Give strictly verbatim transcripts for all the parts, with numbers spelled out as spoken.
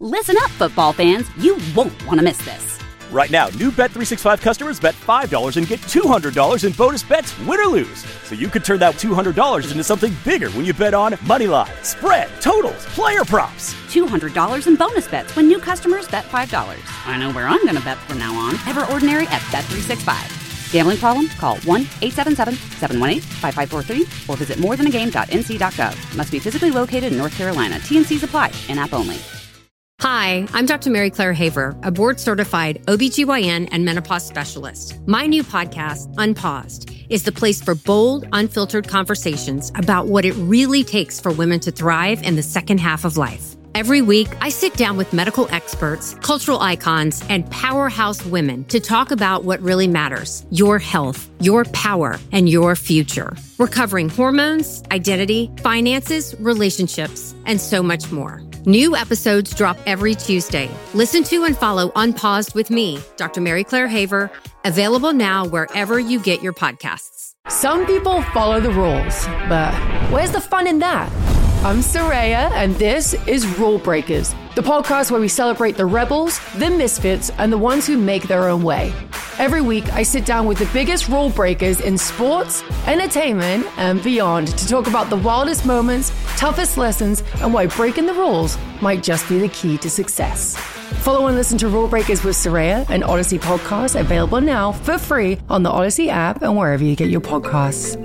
Listen up, football fans. You won't want to miss this. Right now, new Bet three sixty-five customers bet five dollars and get two hundred dollars in bonus bets, win or lose. So you could turn that two hundred dollars into something bigger when you bet on money line, spread, totals, player props. two hundred dollars in bonus bets when new customers bet five dollars. I know where I'm going to bet from now on. Ever Ordinary at Bet three sixty-five. Gambling problem? Call one eight seven seven, seven one eight, five five four three or visit more than a game dot n c dot gov. Must be physically located in North Carolina. T and Cs apply. In-app only. Hi, I'm Doctor Mary Claire Haver, a board-certified O B G Y N and menopause specialist. My new podcast, Unpaused, is the place for bold, unfiltered conversations about what it really takes for women to thrive in the second half of life. Every week, I sit down with medical experts, cultural icons, and powerhouse women to talk about what really matters: your health, your power, and your future. We're covering hormones, identity, finances, relationships, and so much more. New episodes drop every Tuesday. Listen to and follow Unpaused with me, Doctor Mary Claire Haver, available now wherever you get your podcasts. Some people follow the rules, but where's the fun in that? I'm Soraya, and this is Rule Breakers, the podcast where we celebrate the rebels, the misfits, and the ones who make their own way. Every week, I sit down with the biggest rule breakers in sports, entertainment, and beyond to talk about the wildest moments, toughest lessons, and why breaking the rules might just be the key to success. Follow and listen to Rule Breakers with Soraya, an Odyssey podcast available now for free on the Odyssey app and wherever you get your podcasts.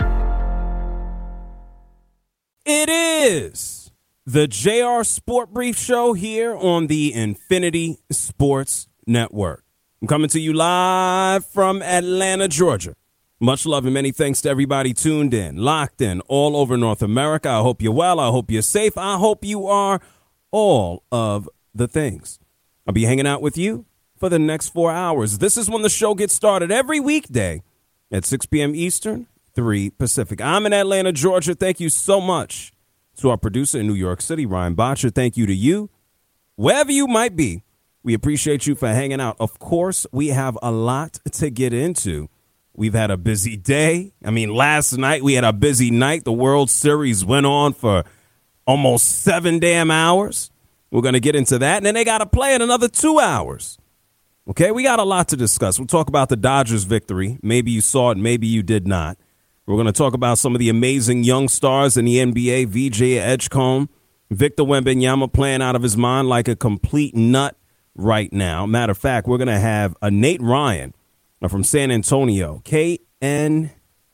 It is the J R Sport Brief Show here on the Infinity Sports Network. I'm coming to you live from Atlanta, Georgia. Much love and many thanks to everybody tuned in, locked in all over North America. I hope you're well. I hope you're safe. I hope you are all of the things. I'll be hanging out with you for the next four hours. This is when the show gets started every weekday at six p.m. Eastern, three Pacific. I'm in Atlanta, Georgia. Thank you so much to our producer in New York City, Ryan Botcher. Thank you to you, wherever you might be. We appreciate you for hanging out. Of course, we have a lot to get into. We've had a busy day. I mean, last night we had a busy night. The World Series went on for almost seven damn hours. We're going to get into that. And then they got to play in another two hours. Okay, we got a lot to discuss. We'll talk about the Dodgers victory. Maybe you saw it, maybe you did not. We're going to talk about some of the amazing young stars in the N B A. V J Edgecombe, Victor Wembanyama playing out of his mind like a complete nut right now. Matter of fact, we're going to have a Nate Ryan from San Antonio, K N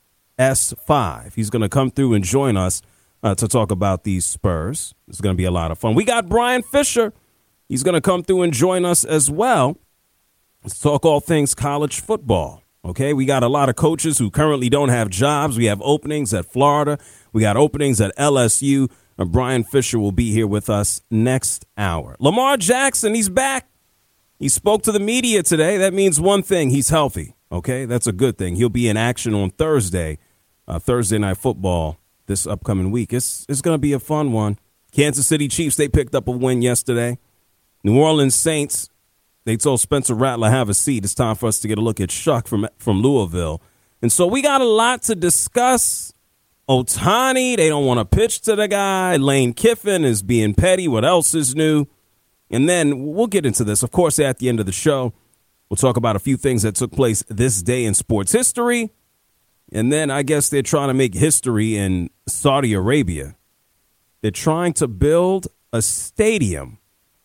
S five. He's going to come through and join us uh, to talk about these Spurs. It's going to be a lot of fun. We got Brian Fisher. He's going to come through and join us as well. Let's talk all things college football. Okay, we got a lot of coaches who currently don't have jobs. We have openings at Florida. We got openings at L S U. And Brian Fisher will be here with us next hour. Lamar Jackson, he's back. He spoke to the media today. That means one thing. He's healthy. Okay, that's a good thing. He'll be in action on Thursday, uh, Thursday Night Football this upcoming week. It's, it's going to be a fun one. Kansas City Chiefs, they picked up a win yesterday. New Orleans Saints, they told Spencer Rattler, have a seat. It's time for us to get a look at Shuck from, from Louisville. And so we got a lot to discuss. Ohtani, they don't want to pitch to the guy. Lane Kiffin is being petty. What else is new? And then we'll get into this. Of course, at the end of the show, we'll talk about a few things that took place this day in sports history. And then I guess they're trying to make history in Saudi Arabia. They're trying to build a stadium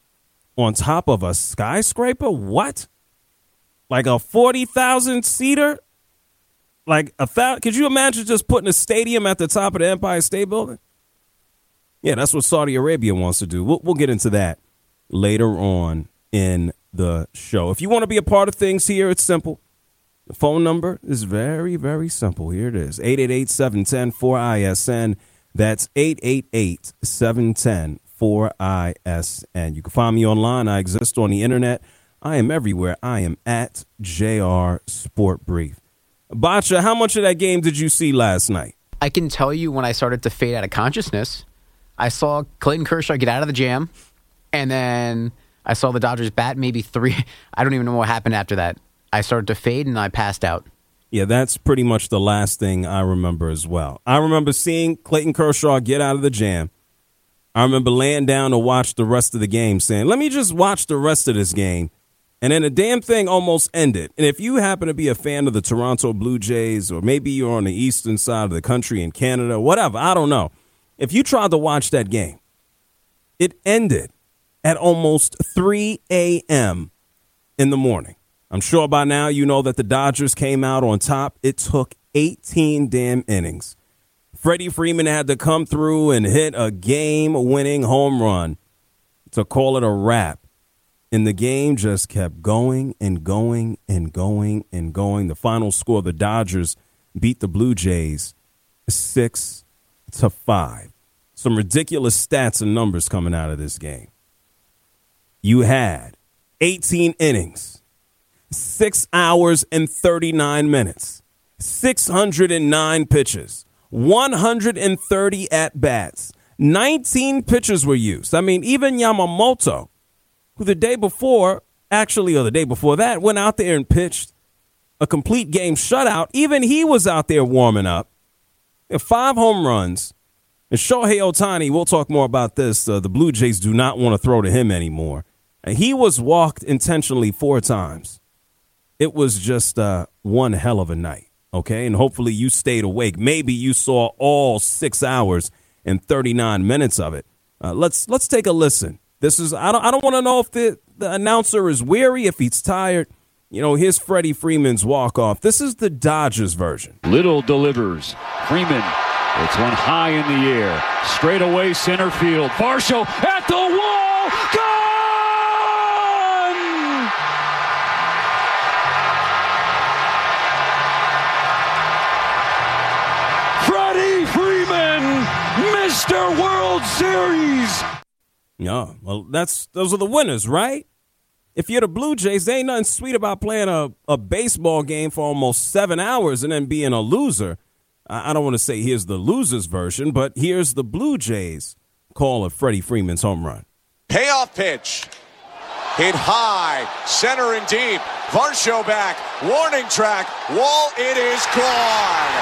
on top of a skyscraper? What? Like a forty thousand seater? Like a thousand? Could you imagine just putting a stadium at the top of the Empire State Building? Yeah, that's what Saudi Arabia wants to do. We'll, we'll get into that later on in the show. If you want to be a part of things here, it's simple. The phone number is very, very simple. Here it is, eight eight eight, seven one zero, four I S N. That's eight eight eight, seven one zero, four I S N. You can find me online. I exist on the internet. I am everywhere. I am at J R Sport Brief. Bacha, how much of that game did you see last night? I can tell you when I started to fade out of consciousness, I saw Clayton Kershaw get out of the jam, and then I saw the Dodgers bat maybe three. I don't even know what happened after that. I started to fade, and I passed out. Yeah, that's pretty much the last thing I remember as well. I remember seeing Clayton Kershaw get out of the jam. I I remember laying down to watch the rest of the game saying, let me just watch the rest of this game. And then the damn thing almost ended. And if you happen to be a fan of the Toronto Blue Jays, or maybe you're on the eastern side of the country in Canada, whatever, I don't know. If you tried to watch that game, it ended at almost three a.m. in the morning. I'm sure by now you know that the Dodgers came out on top. It took eighteen damn innings. Freddie Freeman had to come through and hit a game-winning home run to call it a wrap. And the game just kept going and going and going and going. The final score, the Dodgers beat the Blue Jays six to five. Some ridiculous stats and numbers coming out of this game. You had eighteen innings, six hours and thirty-nine minutes, six hundred nine pitches, one hundred thirty at-bats, nineteen pitchers were used. I mean, even Yamamoto, who the day before, actually, or the day before that, went out there and pitched a complete game shutout. Even he was out there warming up. Five home runs. And Shohei Ohtani, we'll talk more about this. Uh, the Blue Jays do not want to throw to him anymore. And he was walked intentionally four times. It was just uh, one hell of a night, okay? And hopefully you stayed awake. Maybe you saw all six hours and thirty-nine minutes of it. Uh, let's let's take a listen. This is I don't I don't want to know if the, the announcer is weary, if he's tired. You know, here's Freddie Freeman's walk-off. This is the Dodgers version. Little delivers. Freeman, it's one high in the air. Straight away center field. Varsho at the wall. Gone! Freddie Freeman, Mister World Series. Yeah, well, that's those are the winners, right? If you're the Blue Jays, there ain't nothing sweet about playing a, a baseball game for almost seven hours and then being a loser. I, I don't want to say here's the loser's version, but here's the Blue Jays call of Freddie Freeman's home run. Payoff pitch. Hit high, center and deep. Varsho back, warning track. Wall, it is gone.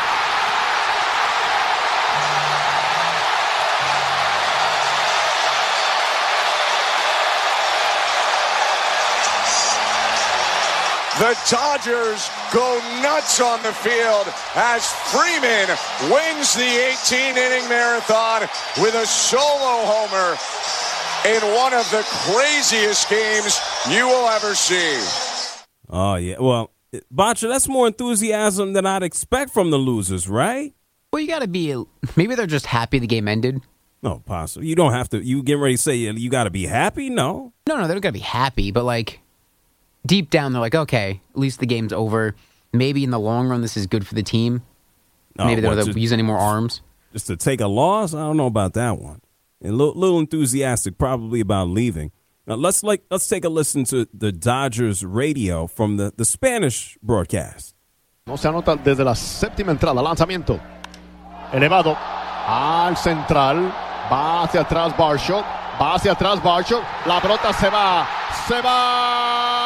The Dodgers go nuts on the field as Freeman wins the eighteen-inning marathon with a solo homer in one of the craziest games you will ever see. Oh, yeah. Well, Bacha, that's more enthusiasm than I'd expect from the losers, right? Well, you got to be – maybe they're just happy the game ended. No, possible. You don't have to – you get ready to say you got to be happy? No. No, no, they don't got to be happy, but like – deep down, they're like, okay, at least the game's over. Maybe in the long run, this is good for the team. Maybe they don't use any more arms. Just to take a loss? I don't know about that one. And a little, little enthusiastic probably about leaving. Now, let's like let's take a listen to the Dodgers radio from the, the Spanish broadcast. No se anota desde la séptima entrada. Lanzamiento. Elevado al central. Va hacia atrás Varsho. Va hacia atrás Varsho. La pelota se va. Se va.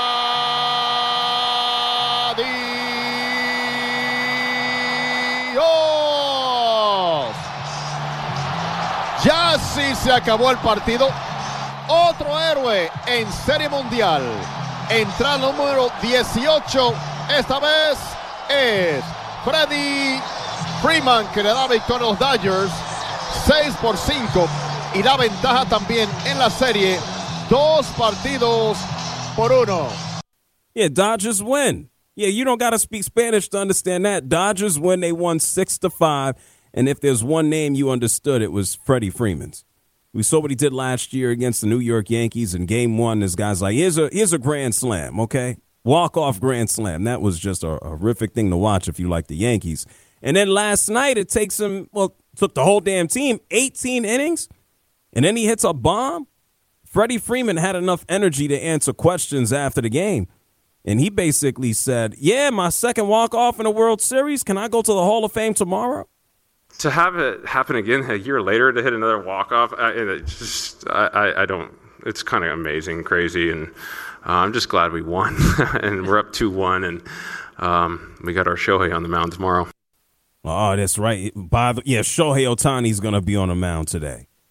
Ya sí se acabó el partido. Otro héroe en Serie Mundial. Entrada número dieciocho. Esta vez es Freddie Freeman, que le da victoria a los Dodgers seis por cinco. Y da ventaja también en la serie. Dos partidos por uno. Yeah, Dodgers win. Yeah, you don't got to speak Spanish to understand that. Dodgers win. They won six to five. And if there's one name you understood, it was Freddie Freeman's. We saw what he did last year against the New York Yankees in game one. This guy's like, here's a here's a grand slam, okay? Walk-off grand slam. That was just a, a horrific thing to watch if you like the Yankees. And then last night, it takes him, well, took the whole damn team, eighteen innings, and then he hits a bomb. Freddie Freeman had enough energy to answer questions after the game. And he basically said, yeah, my second walk-off in the World Series. Can I go to the Hall of Fame tomorrow? To have it happen again a year later to hit another walk-off, I, it just, I, I don't, it's kind of amazing, crazy, and uh, I'm just glad we won. And we're up two one, and um, we got our Shohei on the mound tomorrow. Oh, that's right. By the, yeah, Shohei Ohtani's going to be on the mound today.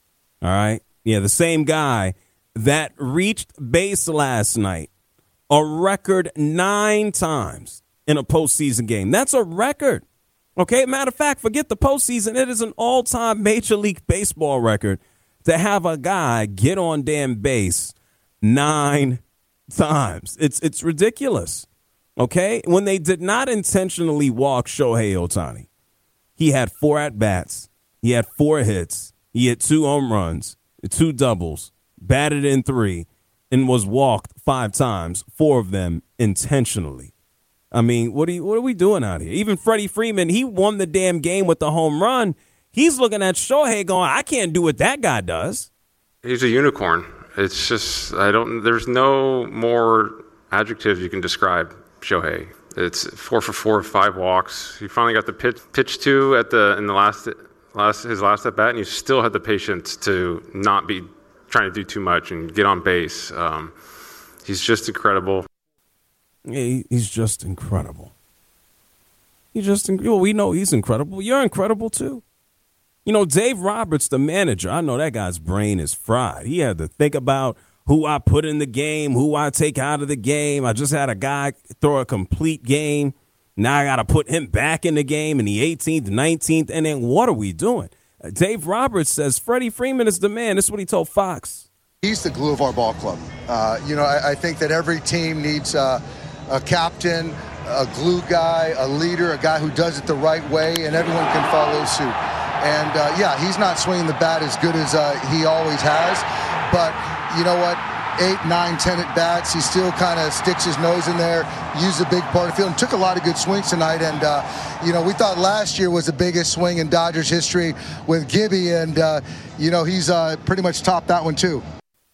All right. Yeah, the same guy that reached base last night a record nine times in a postseason game. That's a record. Okay. Matter of fact, forget the postseason. It is an all-time Major League Baseball record to have a guy get on damn base nine times. It's it's ridiculous. Okay. When they did not intentionally walk Shohei Ohtani, he had four at-bats. He had four hits. He had two home runs, two doubles, batted in three, and was walked five times, four of them intentionally. I mean, what are you, what are we doing out here? Even Freddie Freeman, he won the damn game with the home run. He's looking at Shohei going, I can't do what that guy does. He's a unicorn. It's just, I don't, there's no more adjectives you can describe Shohei. It's four for four, five walks. He finally got the pitch, pitch to at the, in the last, last, his last at bat, and he still had the patience to not be trying to do too much and get on base. Um, he's just incredible. Yeah, he's just incredible. He's just, well, we know he's incredible. You're incredible too. You know, Dave Roberts, the manager, I know that guy's brain is fried. He had to think about who I put in the game, who I take out of the game. I just had a guy throw a complete game. Now I got to put him back in the game in the eighteenth, nineteenth, and then what are we doing? Uh, Dave Roberts says Freddie Freeman is the man. This is what he told Fox. He's the glue of our ball club. Uh, you know, I, I think that every team needs uh, a captain, a glue guy, a leader, a guy who does it the right way, and everyone can follow suit. And, uh, yeah, he's not swinging the bat as good as uh, he always has. But you know what? Eight, nine, ten at bats. He still kind of sticks his nose in there, used a big part of the field, and took a lot of good swings tonight. And, uh, you know, we thought last year was the biggest swing in Dodgers history with Gibby. And, uh, you know, he's uh, pretty much topped that one, too.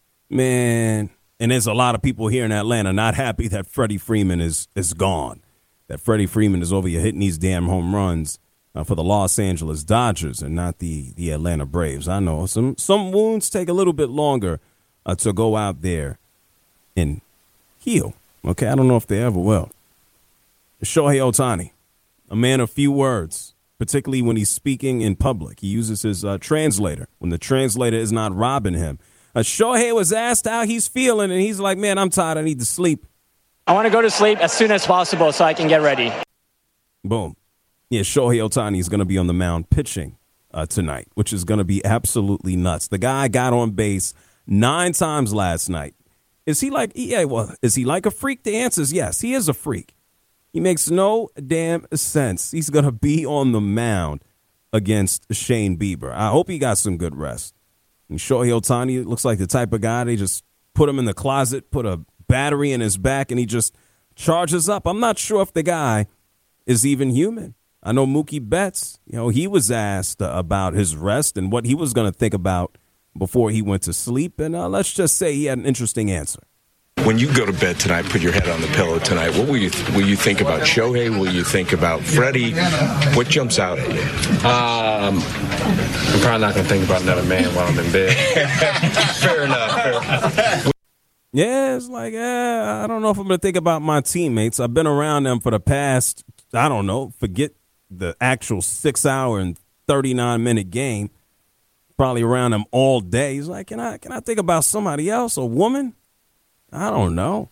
Man, and there's a lot of people here in Atlanta not happy that Freddie Freeman is, is gone, that Freddie Freeman is over here hitting these damn home runs. Uh, for the Los Angeles Dodgers and not the, the Atlanta Braves. I know some some wounds take a little bit longer uh, to go out there and heal. Okay, I don't know if they ever will. Shohei Ohtani, a man of few words, particularly when he's speaking in public. He uses his uh, translator when the translator is not robbing him. Uh, Shohei was asked how he's feeling, and he's like, man, I'm tired. I need to sleep. I want to go to sleep as soon as possible so I can get ready. Boom. Yeah, Shohei Ohtani is going to be on the mound pitching uh, tonight, which is going to be absolutely nuts. The guy got on base nine times last night. Is he like, yeah, well, is he like a freak? The answer is yes, he is a freak. He makes no damn sense. He's going to be on the mound against Shane Bieber. I hope he got some good rest. And Shohei Ohtani looks like the type of guy, they just put him in the closet, put a battery in his back, and he just charges up. I'm not sure if the guy is even human. I know Mookie Betts, you know, he was asked uh, about his rest and what he was going to think about before he went to sleep. And uh, let's just say he had an interesting answer. When you go to bed tonight, put your head on the pillow tonight, what will you th- will you think about Shohei? Will you think about Freddie? What jumps out at you? Um, I'm probably not going to think about another man while I'm in bed. Fair enough. Fair enough. Yeah, it's like, eh, I don't know if I'm going to think about my teammates. I've been around them for the past, I don't know, forget the actual six hour and thirty-nine minute game, probably around him all day. He's like, can I can I think about somebody else, a woman? I don't know.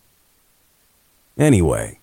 Anyway,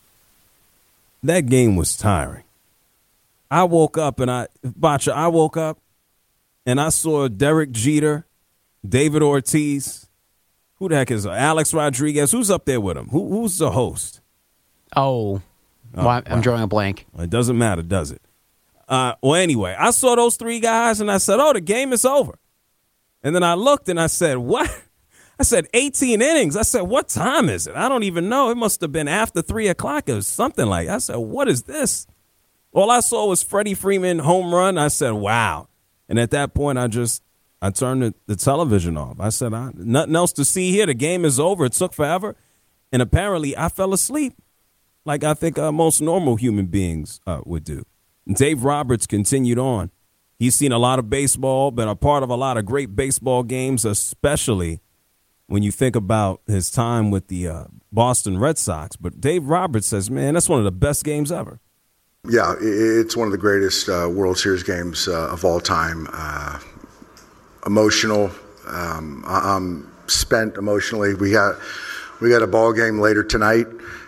that game was tiring. I woke up and I, Bacha, I woke up and I saw Derek Jeter, David Ortiz. Who the heck is Alex Rodriguez? Who's up there with him? Who, who's the host? Oh. Oh, well, I'm wow. drawing a blank. It doesn't matter, does it? Uh, well, anyway, I saw those three guys, and I said, oh, the game is over. And then I looked, and I said, what? I said, eighteen innings. I said, what time is it? I don't even know. It must have been after three o'clock or something like that. I said, what is this? All I saw was Freddie Freeman home run. I said, wow. And at that point, I just, I turned the, the television off. I said, I, nothing else to see here. The game is over. It took forever. And apparently, I fell asleep. Like I think uh, most normal human beings uh, would do. Dave Roberts continued on. He's seen a lot of baseball, been a part of a lot of great baseball games, especially when you think about his time with the uh, Boston Red Sox. But Dave Roberts says, man, that's one of the best games ever. Yeah, it's one of the greatest uh, World Series games uh, of all time. Uh, emotional. Um, I'm spent emotionally. We got we got a ball game later tonight,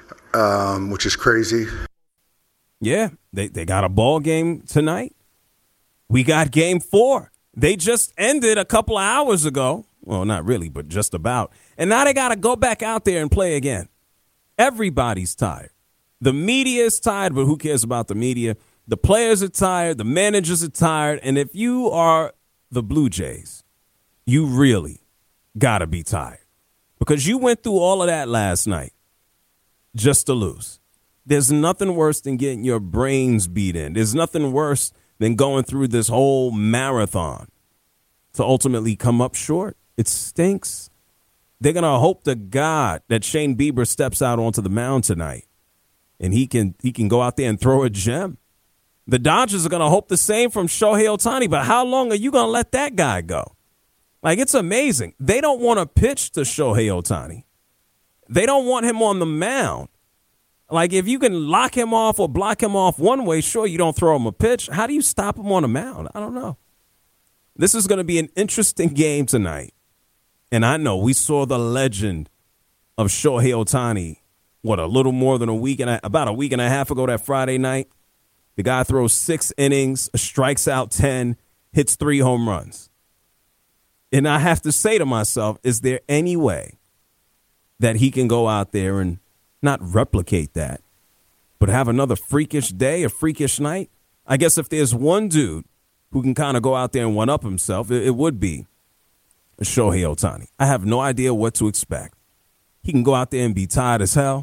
um, which is crazy. Yeah, they, they got a ball game tonight. We got game four. They just ended a couple of hours ago. Well, not really, but just about. And now they got to go back out there and play again. Everybody's tired. The media is tired, but who cares about the media? The players are tired. The managers are tired. And if you are the Blue Jays, you really got to be tired because you went through all of that last night just to lose. There's nothing worse than getting your brains beat in. There's nothing worse than going through this whole marathon to ultimately come up short. It stinks. They're going to hope to God that Shane Bieber steps out onto the mound tonight and he can he can go out there and throw a gem. The Dodgers are going to hope the same from Shohei Ohtani, but how long are you going to let that guy go? Like, it's amazing. They don't want to pitch to Shohei Ohtani. They don't want him on the mound. Like, if you can lock him off or block him off one way, sure, you don't throw him a pitch. How do you stop him on the mound? I don't know. This is going to be an interesting game tonight. And I know we saw the legend of Shohei Ohtani, what, a little more than a week and a, about a week and a half ago that Friday night. The guy throws six innings, strikes out ten, hits three home runs. And I have to say to myself, is there any way that he can go out there and not replicate that, but have another freakish day, a freakish night? I guess if there's one dude who can kind of go out there and one-up himself, it, it would be Shohei Ohtani. I have no idea what to expect. He can go out there and be tired as hell.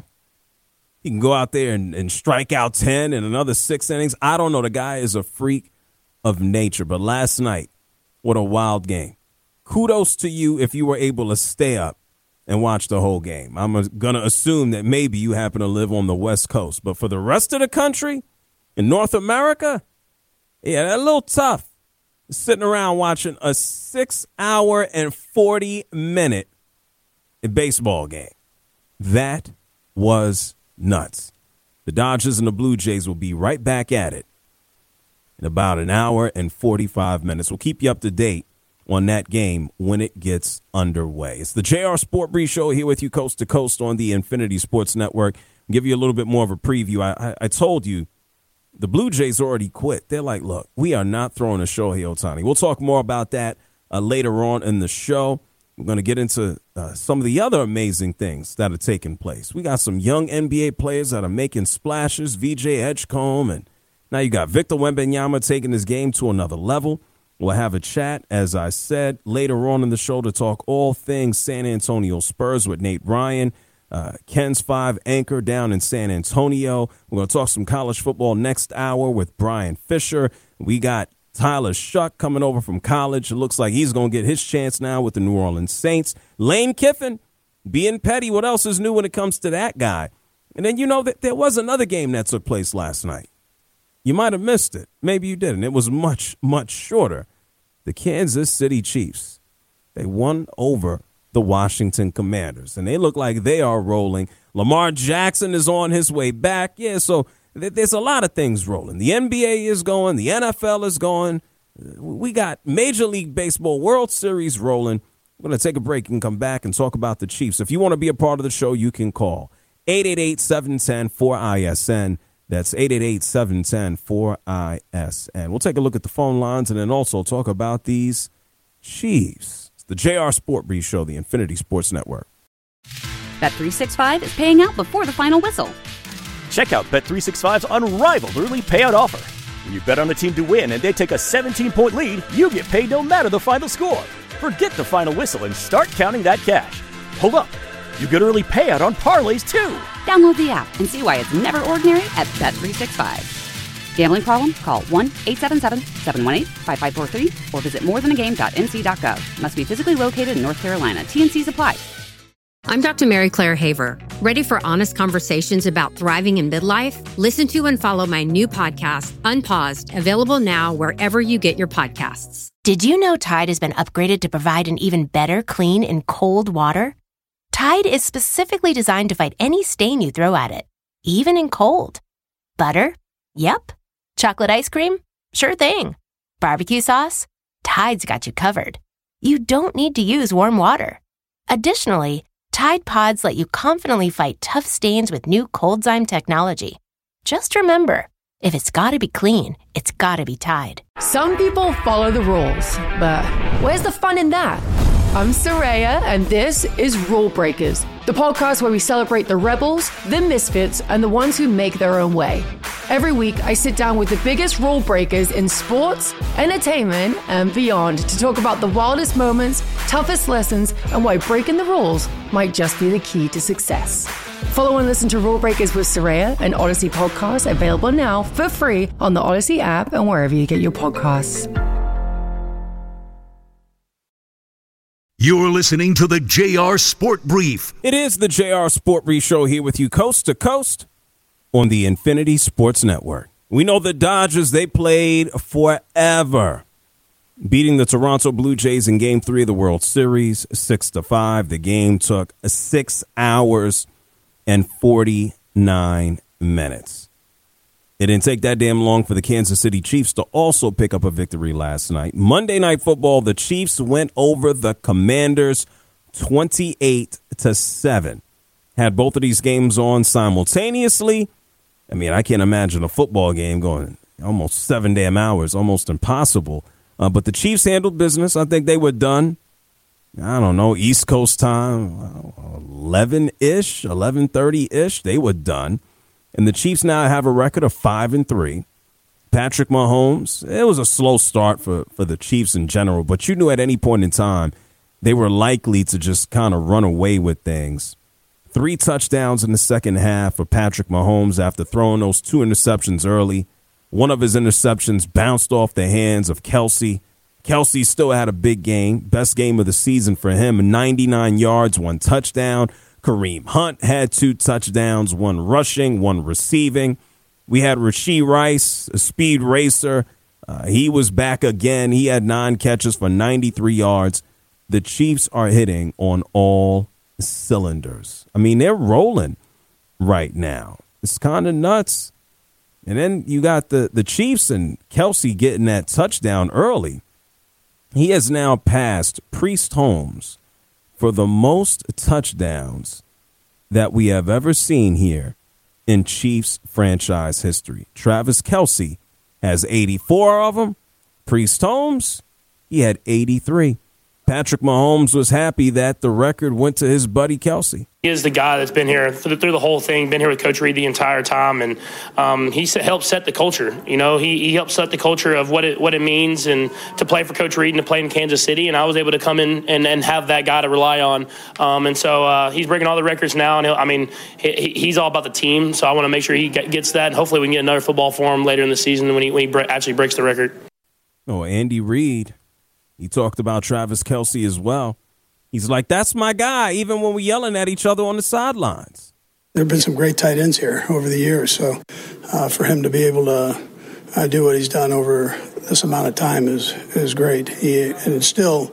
He can go out there and, and strike out ten in another six innings. I don't know. The guy is a freak of nature. But last night, what a wild game. Kudos to you if you were able to stay up and watch the whole game. I'm going to assume that maybe you happen to live on the West Coast. But for the rest of the country, in North America, yeah, that's a little tough. Sitting around watching a six hour and forty minute baseball game. That was nuts. The Dodgers and the Blue Jays will be right back at it in about an hour and forty-five minutes. We'll keep you up to date on that game when it gets underway. It's the J R Sport Brief Show here with you coast to coast on the Infinity Sports Network. I'll give you a little bit more of a preview. I, I, I told you the Blue Jays already quit. They're like, look, we are not throwing a Shohei Ohtani. We'll talk more about that uh, later on in the show. We're going to get into uh, some of the other amazing things that are taking place. We got some young N B A players that are making splashes, V J Edgecombe, and now you got Victor Wembanyama taking his game to another level. We'll have a chat, as I said, later on in the show to talk all things San Antonio Spurs with Nate Ryan, uh, Ken's Five anchor down in San Antonio. We're going to talk some college football next hour with Brian Fisher. We got Tyler Shuck coming over from college. It looks like he's going to get his chance now with the New Orleans Saints. Lane Kiffin being petty. What else is new when it comes to that guy? And then, you know, that there was another game that took place last night. You might have missed it. Maybe you didn't. It was much, much shorter. The Kansas City Chiefs, they won over the Washington Commanders, and they look like they are rolling. Lamar Jackson is on his way back. Yeah, so th- there's a lot of things rolling. The N B A is going. The N F L is going. We got Major League Baseball World Series rolling. We're going to take a break and come back and talk about the Chiefs. If you want to be a part of the show, you can call eight eight eight, seven one zero, four I S N. That's eight eight eight, seven one zero, four I S N. We'll take a look at the phone lines and then also talk about these Chiefs. It's the J R Sport Brief Show, the Infinity Sports Network. Bet three sixty-five is paying out before the final whistle. Check out Bet three sixty-five's unrivaled early payout offer. When you bet on a team to win and they take a seventeen-point lead, you get paid no matter the final score. Forget the final whistle and start counting that cash. Hold up. You get early payout on parlays, too. Download the app and see why it's never ordinary at Bet three sixty-five. Gambling problem? Call one eight seven seven, seven one eight, five five four three or visit more than a game dot n c dot gov. Must be physically located in North Carolina. T N Cs apply. I'm Doctor Mary Claire Haver. Ready for honest conversations about thriving in midlife? Listen to and follow my new podcast, Unpaused, available now wherever you get your podcasts. Did you know Tide has been upgraded to provide an even better clean in cold water? Tide is specifically designed to fight any stain you throw at it, even in cold. Butter? Yep. Chocolate ice cream? Sure thing. Barbecue sauce? Tide's got you covered. you don't need to use warm water. Additionally, Tide Pods let you confidently fight tough stains with new Coldzyme technology. Just remember, if it's gotta be clean, it's gotta be Tide. Some people follow the rules, but where's the fun in that? I'm Soraya, and this is Rule Breakers, the podcast where we celebrate the rebels, the misfits, and the ones who make their own way. Every week, I sit down with the biggest rule breakers in sports, entertainment, and beyond to talk about the wildest moments, toughest lessons, and why breaking the rules might just be the key to success. Follow and listen to Rule Breakers with Soraya, an Odyssey podcast available now for free on the Odyssey app and wherever you get your podcasts. You're listening to the J R Sport Brief. It is the J R Sport Brief show here with you coast to coast on the Infinity Sports Network. We know the Dodgers, they played forever, beating the Toronto Blue Jays in Game three of the World Series, six to five. The game took six hours and forty-nine minutes. It didn't take that damn long for the Kansas City Chiefs to also pick up a victory last night. Monday Night Football, the Chiefs went over the Commanders twenty-eight to seven. Had both of these games on simultaneously. I mean, I can't imagine a football game going almost seven damn hours, almost impossible. Uh, but the Chiefs handled business. I think they were done, I don't know, East Coast time, eleven-ish, eleven thirty-ish. They were done. And the Chiefs now have a record of five and three. Patrick Mahomes, it was a slow start for, for the Chiefs in general, but you knew at any point in time they were likely to just kind of run away with things. Three touchdowns in the second half for Patrick Mahomes after throwing those two interceptions early. One of his interceptions bounced off the hands of Kelsey. Kelsey still had a big game, best game of the season for him, ninety-nine yards, one touchdown. Kareem Hunt had two touchdowns, one rushing, one receiving. We had Rashee Rice, a speed racer. Uh, he was back again. He had nine catches for ninety-three yards. The Chiefs are hitting on all cylinders. I mean, they're rolling right now. It's kind of nuts. And then you got the, the Chiefs and Kelsey getting that touchdown early. He has now passed Priest Holmes for the most touchdowns that we have ever seen here in Chiefs franchise history. Travis Kelce has eighty-four of them. Priest Holmes, he had eighty-three. Patrick Mahomes was happy that the record went to his buddy Kelsey. He is the guy that's been here through the whole thing, been here with Coach Reid the entire time, and um, he helped set the culture. You know, he, he helped set the culture of what it what it means and to play for Coach Reid and to play in Kansas City. And I was able to come in and, and have that guy to rely on. Um, and so uh, he's breaking all the records now. And he'll, I mean, he, he's all about the team. So I want to make sure he gets that. And hopefully we can get another football for him later in the season when he, when he bre- actually breaks the record. Oh, Andy Reid, he talked about Travis Kelce as well. He's like, that's my guy, even when we're yelling at each other on the sidelines. There have been some great tight ends here over the years, so uh, for him to be able to uh, do what he's done over this amount of time is is great. He, and it's still,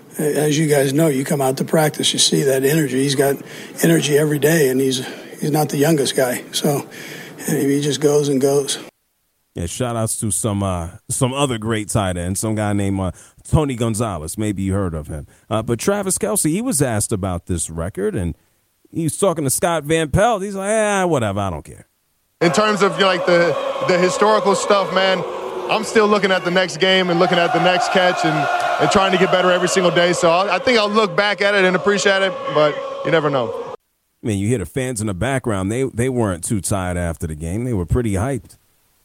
as you guys know, you come out to practice, you see that energy. He's got energy every day, and he's he's not the youngest guy, so he just goes and goes. Yeah, shout outs to some uh, some other great tight ends, some guy named uh, Tony Gonzalez. Maybe you heard of him. Uh, but Travis Kelce, he was asked about this record, and he was talking to Scott Van Pelt. He's like, ah, whatever, I don't care. In terms of, you know, like the, the historical stuff, man, I'm still looking at the next game and looking at the next catch and, and trying to get better every single day. So I'll, I think I'll look back at it and appreciate it, but you never know. I mean, you hear the fans in the background. They, they weren't too tired after the game. They were pretty hyped.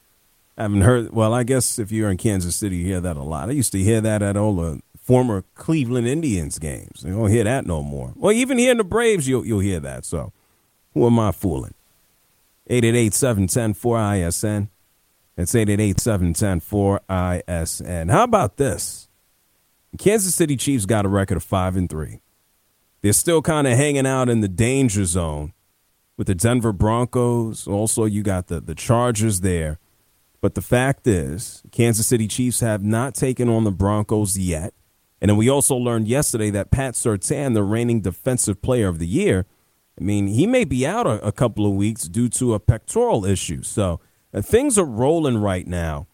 I haven't heard, well, I guess if you're in Kansas City, you hear that a lot. I used to hear that at all the former Cleveland Indians games. You don't hear that no more. Well, even here in the Braves, you'll, you'll hear that. So who am I fooling? eight eight eight, seven one zero, four I S N. That's eight eight eight, seven one zero, four I S N. How about this? Kansas City Chiefs got a record of five and three. They're still kind of hanging out in the danger zone with the Denver Broncos. Also, you got the, the Chargers there. But the fact is, Kansas City Chiefs have not taken on the Broncos yet. And then we also learned yesterday that Pat Surtain, the reigning Defensive Player of the Year, I mean, he may be out a, a couple of weeks due to a pectoral issue. So uh, things are rolling right now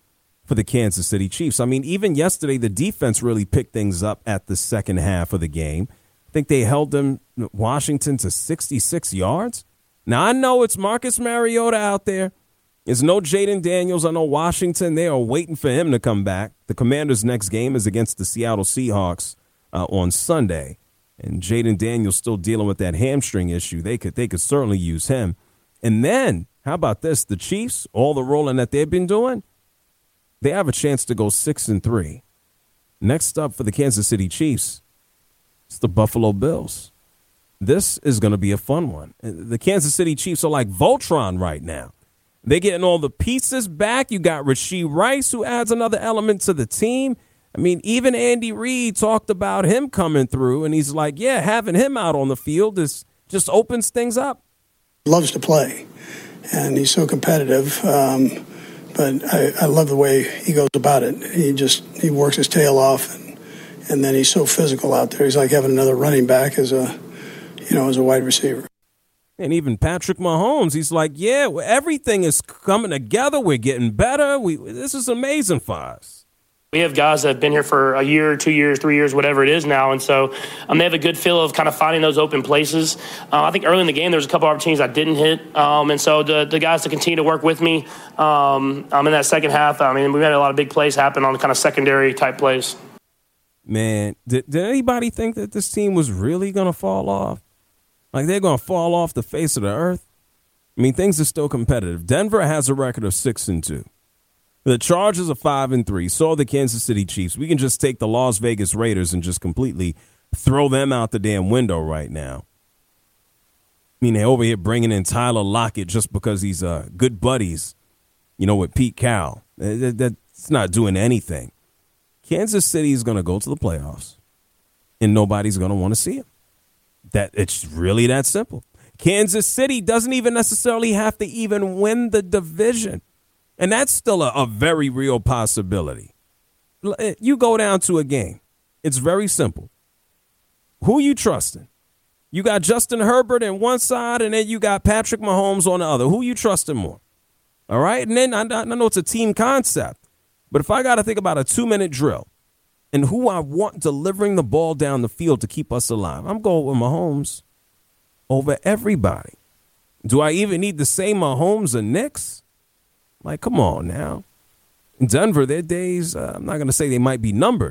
for the Kansas City Chiefs. I mean, even yesterday, the defense really picked things up at the second half of the game. I think they held them, Washington, to sixty-six yards. Now, I know it's Marcus Mariota out there. There's no Jaden Daniels. I know Washington, they are waiting for him to come back. The Commanders' next game is against the Seattle Seahawks uh, on Sunday. And Jaden Daniels still dealing with that hamstring issue. They could they could certainly use him. And then, how about this? The Chiefs, all the rolling that they've been doing, they have a chance to go six and three. Next up for the Kansas City Chiefs, it's the Buffalo Bills. This is going to be a fun one. The Kansas City Chiefs are like Voltron right now. They're getting all the pieces back. You got Rashee Rice, who adds another element to the team. I mean, even Andy Reid talked about him coming through, and he's like, yeah, having him out on the field is just opens things up. Loves to play, and he's so competitive. Um, but I, I love the way he goes about it. He just he works his tail off, and, and then he's so physical out there. He's like having another running back as a, you know, as a wide receiver. And even Patrick Mahomes, he's like, yeah, everything is coming together. We're getting better. We this is amazing for us. We have guys that have been here for a year, two years, three years, whatever it is now. And so um, they have a good feel of kind of finding those open places. Uh, I think early in the game, there was a couple opportunities I didn't hit. Um, and so the, the guys to continue to work with me um, um, in that second half, I mean, we had a lot of big plays happen on kind of secondary type plays. Man, did, did anybody think that this team was really going to fall off? Like they're going to fall off the face of the earth? I mean, things are still competitive. Denver has a record of six and two. The Chargers are five and three. So are the Kansas City Chiefs. We can just take the Las Vegas Raiders and just completely throw them out the damn window right now. I mean, they're over here bringing in Tyler Lockett just because he's uh, good buddies, you know, with Pete Carroll. That, that's not doing anything. Kansas City is going to go to the playoffs, and nobody's going to want to see him. That it's really that simple. Kansas City doesn't even necessarily have to even win the division. And that's still a, a very real possibility. You go down to a game. It's very simple. Who you trusting? You got Justin Herbert on one side, and then you got Patrick Mahomes on the other. Who you trusting more? All right? And then I, I know it's a team concept. But if I got to think about a two-minute drill and who I want delivering the ball down the field to keep us alive, I'm going with Mahomes over everybody. Do I even need to say Mahomes or Knicks? Like, come on now. In Denver, their days, uh, I'm not going to say they might be numbered.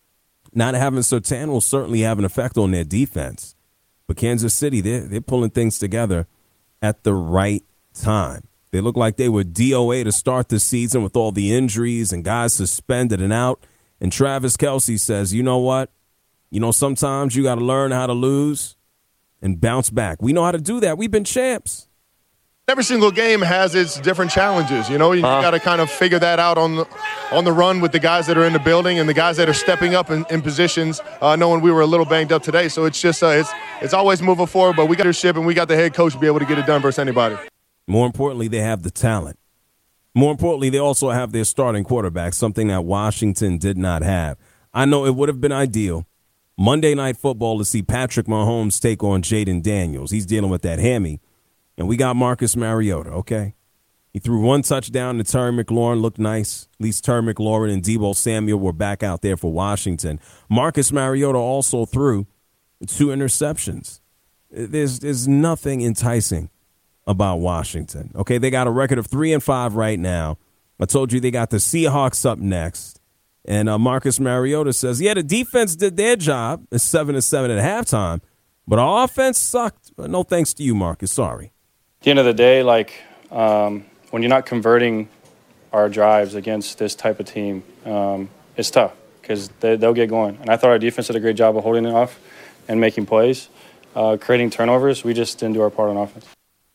Not having Surtain will certainly have an effect on their defense. But Kansas City, they're, they're pulling things together at the right time. They look like they were D O A to start the season with all the injuries and guys suspended and out. And Travis Kelce says, you know what? You know, sometimes you got to learn how to lose and bounce back. We know how to do that. We've been champs. Every single game has its different challenges. You know, you uh, got to kind of figure that out on the, on the run with the guys that are in the building and the guys that are stepping up in, in positions, uh, knowing we were a little banged up today. So it's just uh, it's it's always moving forward, but we got leadership and we got the head coach to be able to get it done versus anybody. More importantly, they have the talent. More importantly, they also have their starting quarterback, something that Washington did not have. I know it would have been ideal Monday Night Football to see Patrick Mahomes take on Jaden Daniels. He's dealing with that hammy. And we got Marcus Mariota, okay? He threw one touchdown to Terry McLaurin, looked nice. At least Terry McLaurin and Deebo Samuel were back out there for Washington. Marcus Mariota also threw two interceptions. There's there's nothing enticing about Washington. Okay, they got a record of three and five right now. I told you they got the Seahawks up next. And uh, Marcus Mariota says, yeah, the defense did their job. It's seven and seven at halftime. But our offense sucked. No thanks to you, Marcus. Sorry. At the end of the day, like um, when you're not converting our drives against this type of team, um, it's tough because they, they'll get going. And I thought our defense did a great job of holding it off and making plays, uh, creating turnovers. We just didn't do our part on offense.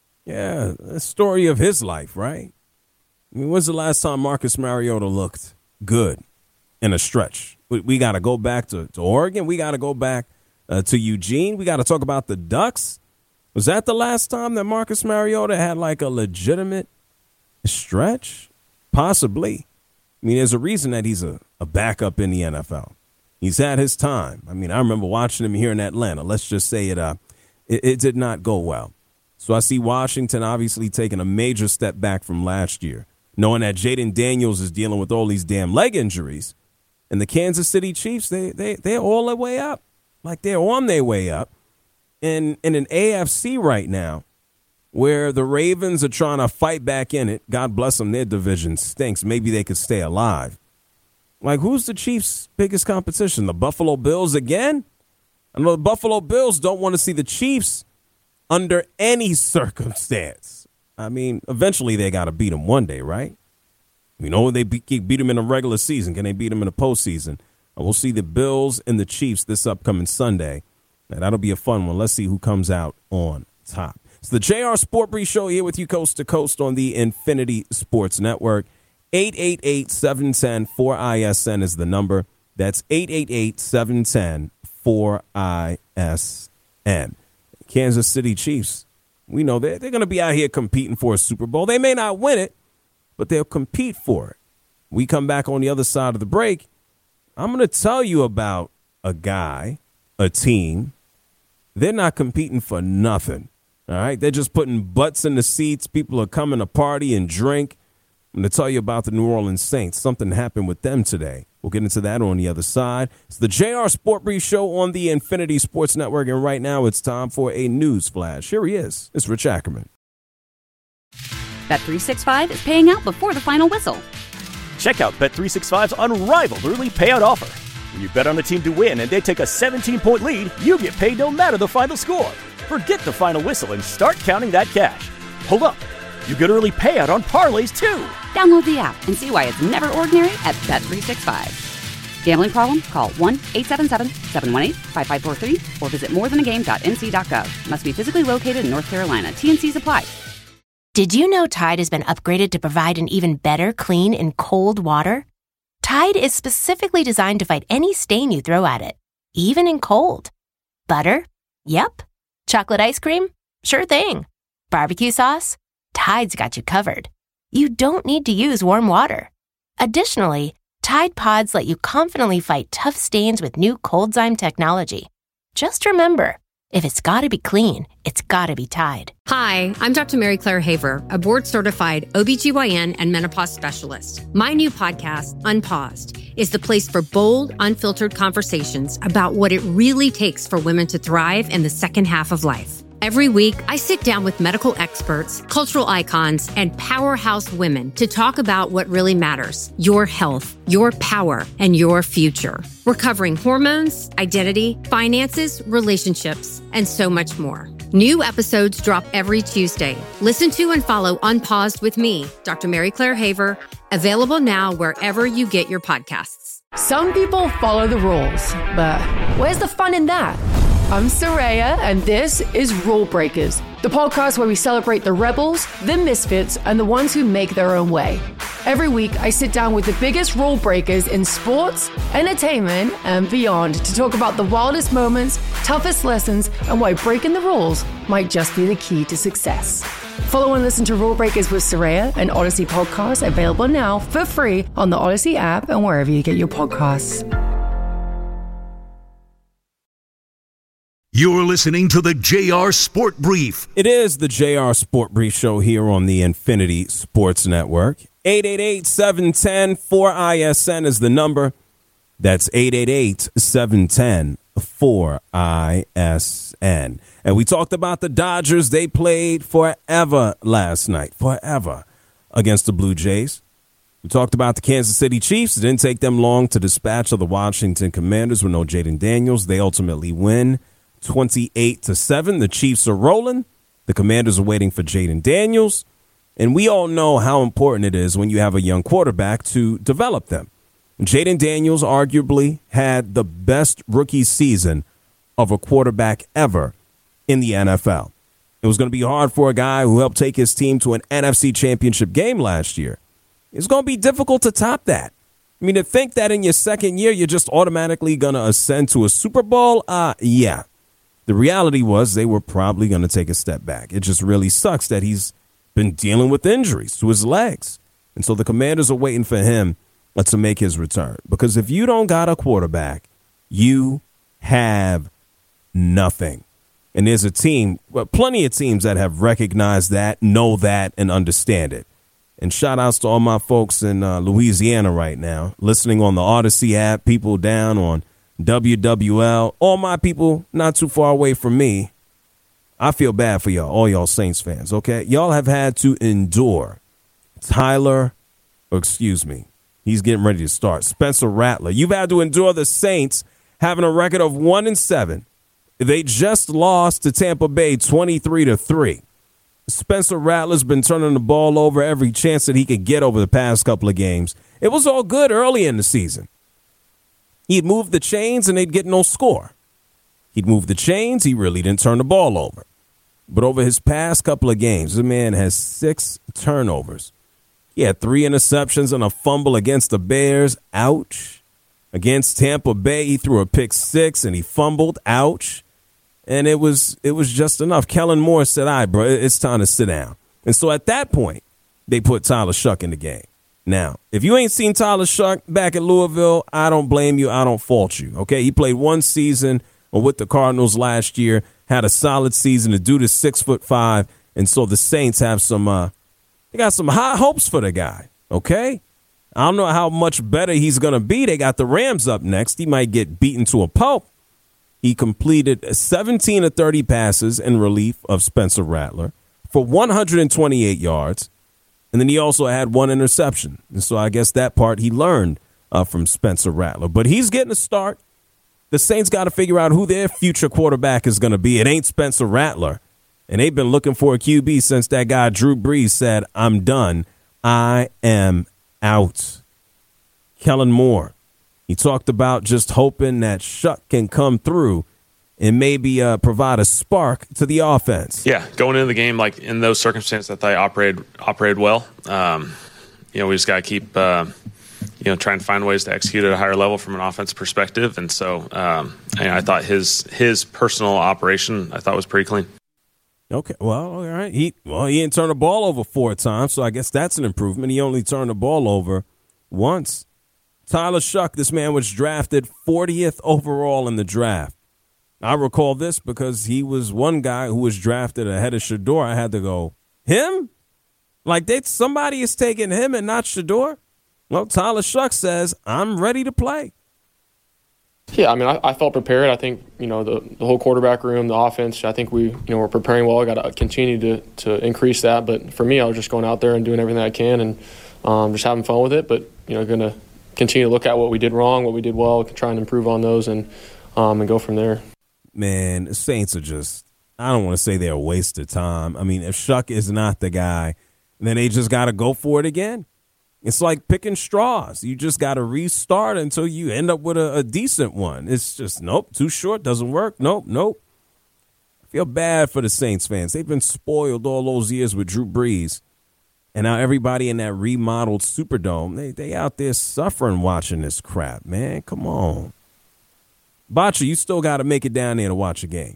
Yeah, the story of his life, right? I mean, when's the last time Marcus Mariota looked good in a stretch? We, we got to go back to, to Oregon. We got to go back uh, to Eugene. We got to talk about the Ducks. Was that the last time that Marcus Mariota had like a legitimate stretch? Possibly. I mean, there's a reason that he's a, a backup in the N F L. He's had his time. I mean, I remember watching him here in Atlanta. Let's just say it, uh, it, it did not go well. So I see Washington obviously taking a major step back from last year. knowing that Jaden Daniels is dealing with all these damn leg injuries. And the Kansas City Chiefs, they, they, they're all the way up. Like they're on their way up. In, in an A F C right now where the Ravens are trying to fight back in it. God bless them, their division stinks. Maybe they could stay alive. Like, who's the Chiefs' biggest competition? The Buffalo Bills again? I know the Buffalo Bills don't want to see the Chiefs under any circumstance. I mean, eventually they got to beat them one day, right? You know, they beat, beat them in the regular season. Can they beat them in the postseason? And we'll see the Bills and the Chiefs this upcoming Sunday. Now, that'll be a fun one. Let's see who comes out on top. It's the J R Sport Brief Show here with you coast to coast on the Infinity Sports Network. eight eight eight, seven one zero, four I S N is the number. That's eight eight eight, seven one zero, four I S N. Kansas City Chiefs, we know they're, they're going to be out here competing for a Super Bowl. They may not win it, but they'll compete for it. We come back on the other side of the break. I'm going to tell you about a guy, a team. They're not competing for nothing. All right, they're just putting butts in the seats. People are coming to party and drink. I'm going to tell you about the New Orleans Saints. Something happened with them today. We'll get into that on the other side. It's the J R Sport Brief Show on the Infinity Sports Network, and right now it's time for a news flash. Here he is. It's Rich Ackerman. Bet three sixty-five is paying out before the final whistle. Check out Bet three sixty-five's unrivaled early payout offer. When you bet on a team to win and they take a seventeen-point lead, you get paid no matter the final score. Forget the final whistle and start counting that cash. Hold up. You get early payout on parlays, too. Download the app and see why it's never ordinary at Bet three sixty-five. Gambling problem? Call one eight seven seven, seven one eight, five five four three or visit more than a game dot n c dot gov. Must be physically located in North Carolina. T and Cs apply. Did you know Tide has been upgraded to provide an even better clean in cold water? Tide is specifically designed to fight any stain you throw at it, even in cold. Butter? Yep. Chocolate ice cream? Sure thing. Barbecue sauce? Tide's got you covered. You don't need to use warm water. Additionally, Tide Pods let you confidently fight tough stains with new ColdZyme technology. Just remember, if it's gotta be clean, it's gotta be Tide. Hi, I'm Doctor Mary Claire Haver, a board-certified O B G Y N and menopause specialist. My new podcast, Unpaused, is the place for bold, unfiltered conversations about what it really takes for women to thrive in the second half of life. Every week, I sit down with medical experts, cultural icons, and powerhouse women to talk about what really matters: your health, your power, and your future. We're covering hormones, identity, finances, relationships, and so much more. New episodes drop every Tuesday. Listen to and follow Unpaused with me, Doctor Mary Claire Haver, available now wherever you get your podcasts. Some people follow the rules, but where's the fun in that? I'm Soraya, and this is Rule Breakers, the podcast where we celebrate the rebels, the misfits, and the ones who make their own way. Every week, I sit down with the biggest rule breakers in sports, entertainment, and beyond to talk about the wildest moments, toughest lessons, and why breaking the rules might just be the key to success. Follow and listen to Rule Breakers with Soraya, an Odyssey podcast available now for free on the Odyssey app and wherever you get your podcasts. You're listening to the J R Sport Brief. It is the J R Sport Brief Show here on the Infinity Sports Network. eight eight eight, seven one zero, four I S N is the number. That's eight eight eight, seven one zero, four I S N. And we talked about the Dodgers. They played forever last night, forever, against the Blue Jays. We talked about the Kansas City Chiefs. It didn't take them long to dispatch of the Washington Commanders with no Jaden Daniels. They ultimately win twenty-eight to seven. The Chiefs are rolling. The Commanders are waiting for Jaden Daniels. And we all know how important it is when you have a young quarterback to develop them. Jaden Daniels arguably had the best rookie season of a quarterback ever in the N F L. It was going to be hard for a guy who helped take his team to an N F C championship game last year. It's going to be difficult to top that. I mean, to think that in your second year, you're just automatically going to ascend to a Super Bowl, uh, yeah. The reality was they were probably going to take a step back. It just really sucks that he's been dealing with injuries to his legs. And so the Commanders are waiting for him to make his return. Because if you don't got a quarterback, you have nothing. And there's a team, well, plenty of teams that have recognized that, know that, and understand it. And shout outs to all my folks in uh, Louisiana right now, listening on the Odyssey app, people down on W W L, all my people not too far away from me. I feel bad for y'all, all y'all Saints fans, okay? Y'all have had to endure Tyler, or excuse me, he's getting ready to start, Spencer Rattler. You've had to endure the Saints having a record of one and seven. They just lost to Tampa Bay twenty-three to three. Spencer Rattler's been turning the ball over every chance that he could get over the past couple of games. It was all good early in the season. He'd move the chains and they'd get no score. He'd move the chains, he really didn't turn the ball over. But over his past couple of games, the man has six turnovers. He had three interceptions and a fumble against the Bears. Ouch. Against Tampa Bay, he threw a pick six and he fumbled. Ouch. And it was it was just enough. Kellen Moore said, all right, bro, it's time to sit down. And so at that point, they put Tyler Shough in the game. Now, if you ain't seen Tyler Shough back at Louisville, I don't blame you. I don't fault you. Okay, he played one season with the Cardinals last year, had a solid season. The dude is six foot five, and so the Saints have some uh, they got some high hopes for the guy. Okay, I don't know how much better he's gonna be. They got the Rams up next. He might get beaten to a pulp. He completed seventeen of thirty passes in relief of Spencer Rattler for one hundred twenty-eight yards. And then he also had one interception. And so I guess that part he learned uh, from Spencer Rattler. But he's getting a start. The Saints got to figure out who their future quarterback is going to be. It ain't Spencer Rattler. And they've been looking for a Q B since that guy Drew Brees said, I'm done. I am out. Kellen Moore. He talked about just hoping that Shough can come through and maybe uh, provide a spark to the offense. Yeah, going into the game, like in those circumstances, I thought I operated operated well. Um, you know, we just got to keep, uh, you know, trying to find ways to execute at a higher level from an offensive perspective. And so, um, you know, I thought his his personal operation, I thought was pretty clean. Okay, well, all right. He well, he didn't turn the ball over four times, so I guess that's an improvement. He only turned the ball over once. Tyler Shough, this man was drafted fortieth overall in the draft. I recall this because he was one guy who was drafted ahead of Shedeur. I had to go, him? Like they, somebody is taking him and not Shedeur? Well, Tyler Shough says, I'm ready to play. Yeah, I mean, I, I felt prepared. I think, you know, the, the whole quarterback room, the offense, I think we, you know, we're preparing well. I got to continue to, to increase that. But for me, I was just going out there and doing everything I can and um, just having fun with it. But, you know, going to continue to look at what we did wrong, what we did well, try and improve on those and um, and go from there. Man, the Saints are just, I don't want to say they're a waste of time. I mean, if Shough is not the guy, then they just got to go for it again. It's like picking straws. You just got to restart until you end up with a, a decent one. It's just, nope, too short, doesn't work. Nope, nope. I feel bad for the Saints fans. They've been spoiled all those years with Drew Brees. And now everybody in that remodeled Superdome, they they out there suffering watching this crap, man. Come on. Boccia, you still got to make it down there to watch a game.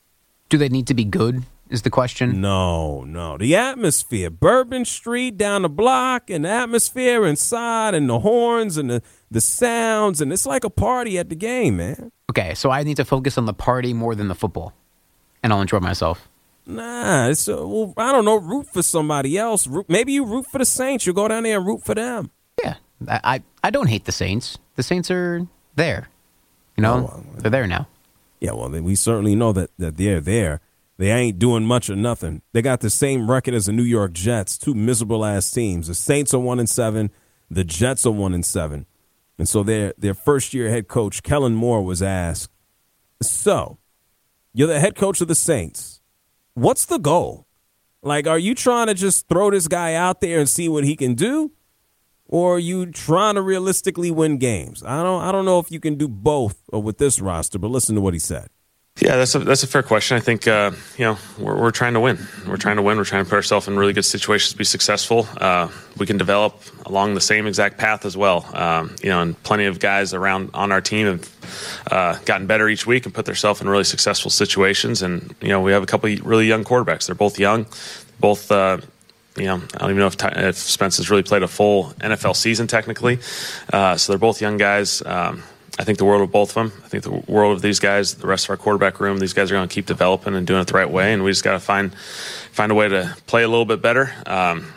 Do they need to be good is the question? No, no. The atmosphere, Bourbon Street down the block, and the atmosphere inside, and the horns and the, the sounds, and it's like a party at the game, man. Okay, so I need to focus on the party more than the football, and I'll enjoy myself. Nah, it's uh, well, I don't know, root for somebody else. Root, maybe you root for the Saints. You go down there and root for them. Yeah, I, I, I don't hate the Saints. The Saints are there. You know, oh, they're there now. Yeah, well, we certainly know that, that they're there. They ain't doing much or nothing. They got the same record as the New York Jets, two miserable-ass teams. The Saints are one and seven. The Jets are one and seven. And so their their first-year head coach, Kellen Moore, was asked, so, you're the head coach of the Saints. What's the goal? Like, are you trying to just throw this guy out there and see what he can do? Or are you trying to realistically win games? I don't I don't know if you can do both with this roster, but listen to what he said. Yeah, that's a that's a fair question. I think uh, you know we're we're trying to win. We're trying to win. We're trying to put ourselves in really good situations to be successful. Uh, we can develop along the same exact path as well. Um, you know, and plenty of guys around on our team have uh, gotten better each week and put themselves in really successful situations. And you know, we have a couple of really young quarterbacks. They're both young, both. Uh, You know, I don't even know if, if Spence has really played a full N F L season technically. Uh, so they're both young guys. Um, I think the world of both of them. I think the world of these guys, the rest of our quarterback room, these guys are going to keep developing and doing it the right way. And we just got to find find a way to play a little bit better. Um,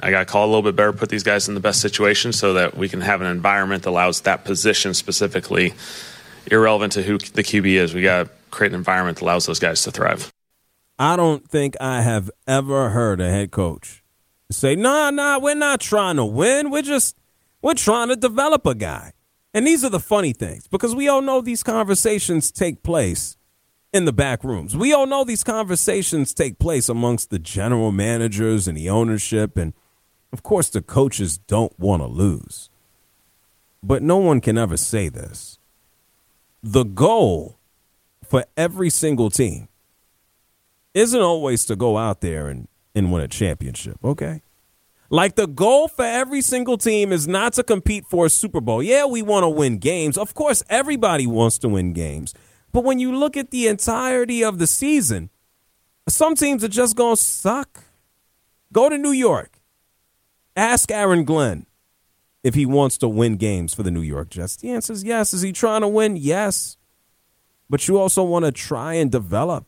I got to call a little bit better, put these guys in the best situation so that we can have an environment that allows that position specifically, irrelevant to who the Q B is. We got to create an environment that allows those guys to thrive. I don't think I have ever heard a head coach say, nah, nah, we're not trying to win. We're just, we're trying to develop a guy. And these are the funny things, because we all know these conversations take place in the back rooms. We all know these conversations take place amongst the general managers and the ownership. And, of course, the coaches don't want to lose. But no one can ever say this. The goal for every single team isn't always to go out there and, and win a championship, okay? Like, the goal for every single team is not to compete for a Super Bowl. Yeah, we want to win games. Of course, everybody wants to win games. But when you look at the entirety of the season, some teams are just going to suck. Go to New York. Ask Aaron Glenn if he wants to win games for the New York Jets. The answer is yes. Is he trying to win? Yes. But you also want to try and develop.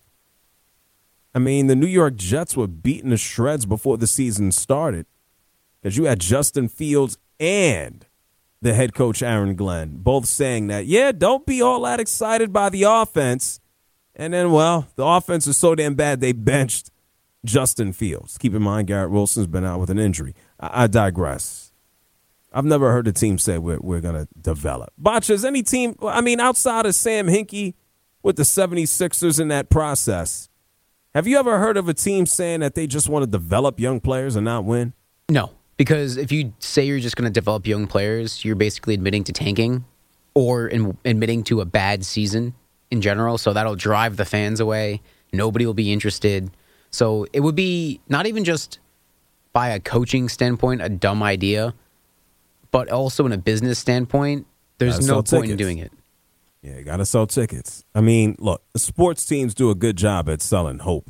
I mean, the New York Jets were beaten to shreds before the season started because you had Justin Fields and the head coach Aaron Glenn both saying that, yeah, don't be all that excited by the offense. And then, well, the offense is so damn bad they benched Justin Fields. Keep in mind, Garrett Wilson's been out with an injury. I, I digress. I've never heard a team say we're, we're going to develop. Botcha, is any team, I mean, outside of Sam Hinkie with the seventy-sixers in that process, have you ever heard of a team saying that they just want to develop young players and not win? No, because if you say you're just going to develop young players, you're basically admitting to tanking or in, admitting to a bad season in general. So that'll drive the fans away. Nobody will be interested. So it would be not even just by a coaching standpoint, a dumb idea, but also in a business standpoint, there's no point tickets. in doing it. Yeah, you got to sell tickets. I mean, look, the sports teams do a good job at selling hope.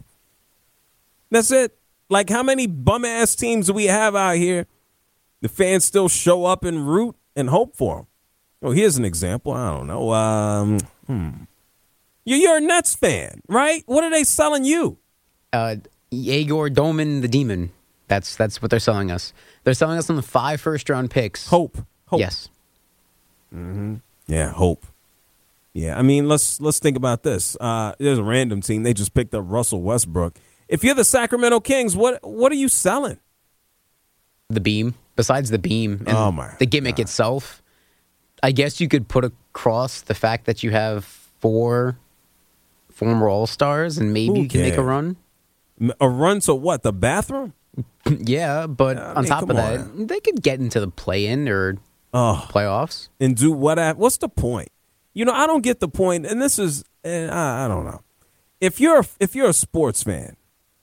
That's it. Like, how many bum-ass teams do we have out here? The fans still show up and root and hope for them. Well, here's an example. I don't know. Um, hmm. You're, you're a Nets fan, right? What are they selling you? Uh, Yegor Domin, the Demon. That's that's what they're selling us. They're selling us on the five first-round picks. Hope. Hope. Yes. Mm-hmm. Yeah, hope. Yeah, I mean, let's let's think about this. Uh, there's a random team. They just picked up Russell Westbrook. If you're the Sacramento Kings, what what are you selling? The beam. Besides the beam and oh my the gimmick God. itself, I guess you could put across the fact that you have four former All-Stars and maybe Who you can cares? make a run. A run to what? The bathroom? Yeah, but I on mean, top come of that, on. they could get into the play-in or oh. playoffs. And do what? At, what's the point? You know, I don't get the point, and this is, and I, I don't know. If you're a, if you're a sports fan,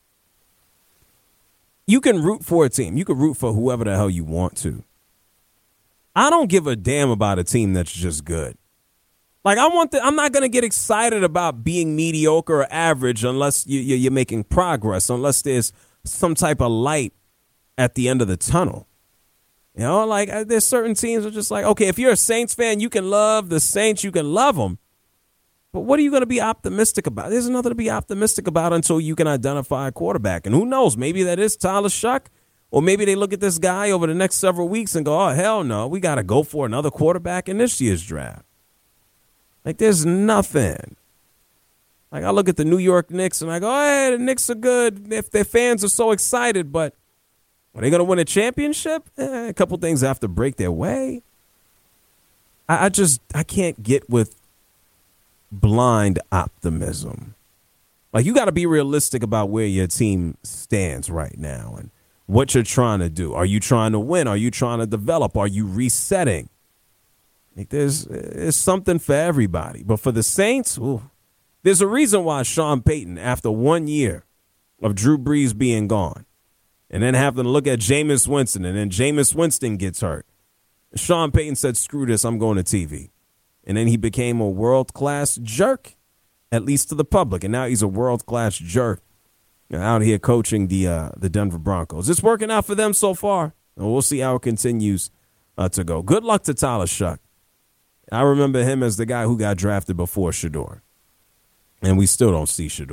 you can root for a team. You can root for whoever the hell you want to. I don't give a damn about a team that's just good. Like, I want the, I'm not going to get excited about being mediocre or average unless you, you, you're making progress, unless there's some type of light at the end of the tunnel. You know, like, there's certain teams that are just like, okay, if you're a Saints fan, you can love the Saints, you can love them. But what are you going to be optimistic about? There's nothing to be optimistic about until you can identify a quarterback. And who knows, maybe that is Tyler Shuck, or maybe they look at this guy over the next several weeks and go, oh, hell no, we got to go for another quarterback in this year's draft. Like, there's nothing. Like, I look at the New York Knicks and I go, hey, the Knicks are good if their fans are so excited, but are they going to win a championship? Eh, a couple things have to break their way. I, I just, I can't get with blind optimism. Like, you got to be realistic about where your team stands right now and what you're trying to do. Are you trying to win? Are you trying to develop? Are you resetting? Like, there's, there's something for everybody. But for the Saints, ooh, there's a reason why Sean Payton, after one year of Drew Brees being gone, and then having to look at Jameis Winston, and then Jameis Winston gets hurt, Sean Payton said, screw this, I'm going to T V. And then he became a world-class jerk, at least to the public. And now he's a world-class jerk out here coaching the uh, the Denver Broncos. It's working out for them so far. And we'll see how it continues uh, to go. Good luck to Tyler Shuck. I remember him as the guy who got drafted before Shedeur. And we still don't see Shedeur.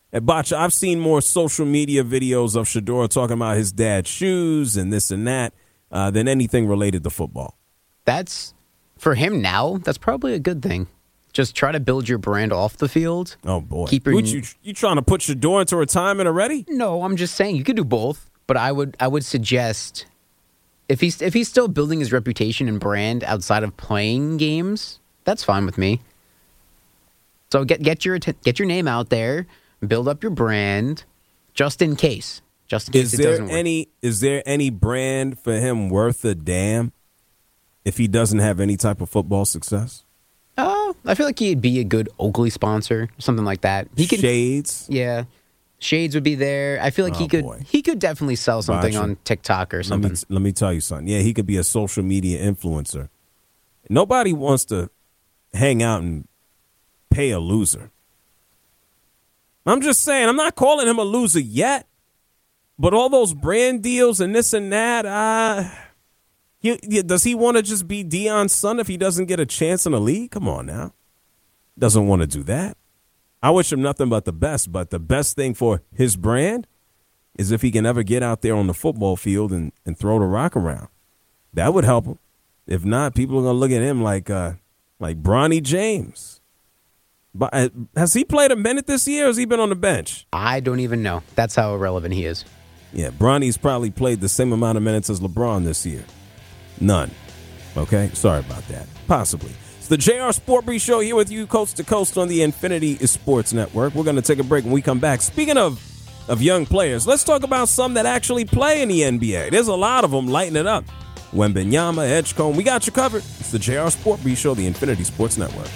And Botch, I've seen more social media videos of Shedeur talking about his dad's shoes and this and that uh, than anything related to football. That's, for him now, that's probably a good thing. Just try to build your brand off the field. Oh, boy. Keep your, Would you, you trying to put Shedeur into retirement already? No, I'm just saying you could do both. But I would I would suggest, if he's, if he's still building his reputation and brand outside of playing games, that's fine with me. So get get your get your name out there, build up your brand, just in case. Just in case is it there doesn't work. any is there any brand for him worth a damn if he doesn't have any type of football success? Uh, I feel like he'd be a good Oakley sponsor, something like that. He could, Shades, yeah, Shades would be there. I feel like Oh, he could boy. he could definitely sell something Botcha. on TikTok or Let something. me let me tell you something. Yeah, he could be a social media influencer. Nobody wants to hang out and pay a loser. I'm just saying, I'm not calling him a loser yet, but all those brand deals and this and that, uh, he, he- does he want to just be Deion's son if he doesn't get a chance in the league? Come on now. Doesn't want to do that. I wish him nothing but the best, but the best thing for his brand is if he can ever get out there on the football field and, and throw the rock around. That would help him. If not, people are going to look at him like uh, like Bronny James. But uh, has he played a minute this year, or has he been on the bench? I don't even know. That's how irrelevant he is. Yeah, Bronny's probably played the same amount of minutes as LeBron this year. None. Okay? Sorry about that. Possibly. It's the J R Sport Brief Show here with you coast to coast on the Infinity Sports Network. We're going to take a break when we come back. Speaking of, of young players, let's talk about some that actually play in the N B A. There's a lot of them lighting it up. Wembanyama, Edgecombe, we got you covered. It's the J R Sport Brief Show, the Infinity Sports Network.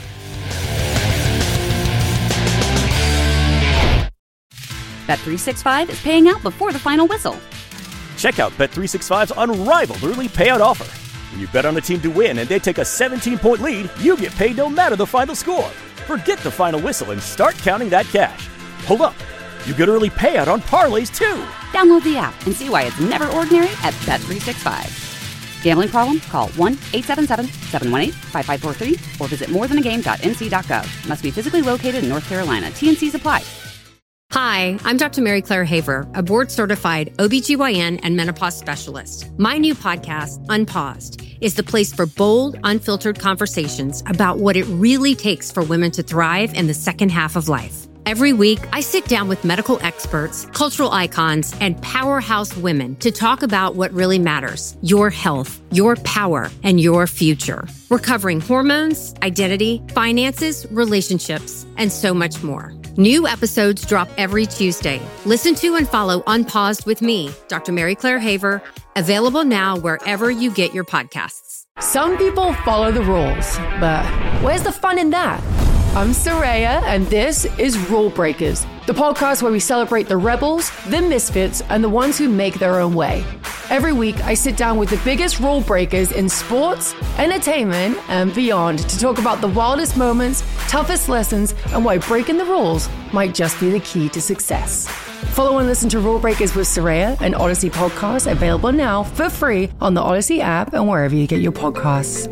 Bet three sixty-five is paying out before the final whistle. Check out Bet three sixty-five's unrivaled early payout offer. When you bet on a team to win and they take a seventeen-point lead, you get paid no matter the final score. Forget the final whistle and start counting that cash. Hold up. You get early payout on parlays, too. Download the app and see why it's never ordinary at Bet three sixty-five. Gambling problem? Call one eight seven seven, seven one eight, five five four three or visit more than a game dot n c dot gov. Must be physically located in North Carolina. T and Cs apply. Hi, I'm Doctor Mary Claire Haver, a board-certified O B G Y N and menopause specialist. My new podcast, Unpaused, is the place for bold, unfiltered conversations about what it really takes for women to thrive in the second half of life. Every week, I sit down with medical experts, cultural icons, and powerhouse women to talk about what really matters: your health, your power, and your future. We're covering hormones, identity, finances, relationships, and so much more. New episodes drop every Tuesday. Listen to and follow Unpaused with me, Doctor Mary Claire Haver, available now wherever you get your podcasts. Some people follow the rules, but where's the fun in that? I'm Soraya, and this is Rule Breakers, the podcast where we celebrate the rebels, the misfits, and the ones who make their own way. Every week, I sit down with the biggest rule breakers in sports, entertainment, and beyond to talk about the wildest moments, toughest lessons, and why breaking the rules might just be the key to success. Follow and listen to Rule Breakers with Soraya, an Odyssey podcast available now for free on the Odyssey app and wherever you get your podcasts.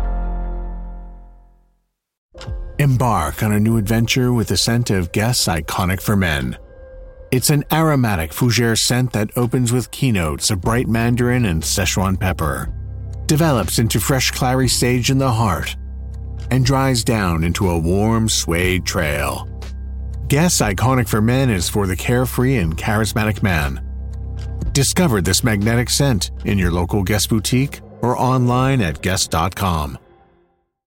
Embark on a new adventure with the scent of Guess Iconic for Men. It's an aromatic fougere scent that opens with keynotes of bright mandarin and Szechuan pepper, develops into fresh clary sage in the heart, and dries down into a warm suede trail. Guess Iconic for Men is for the carefree and charismatic man. Discover this magnetic scent in your local Guess boutique or online at guess dot com.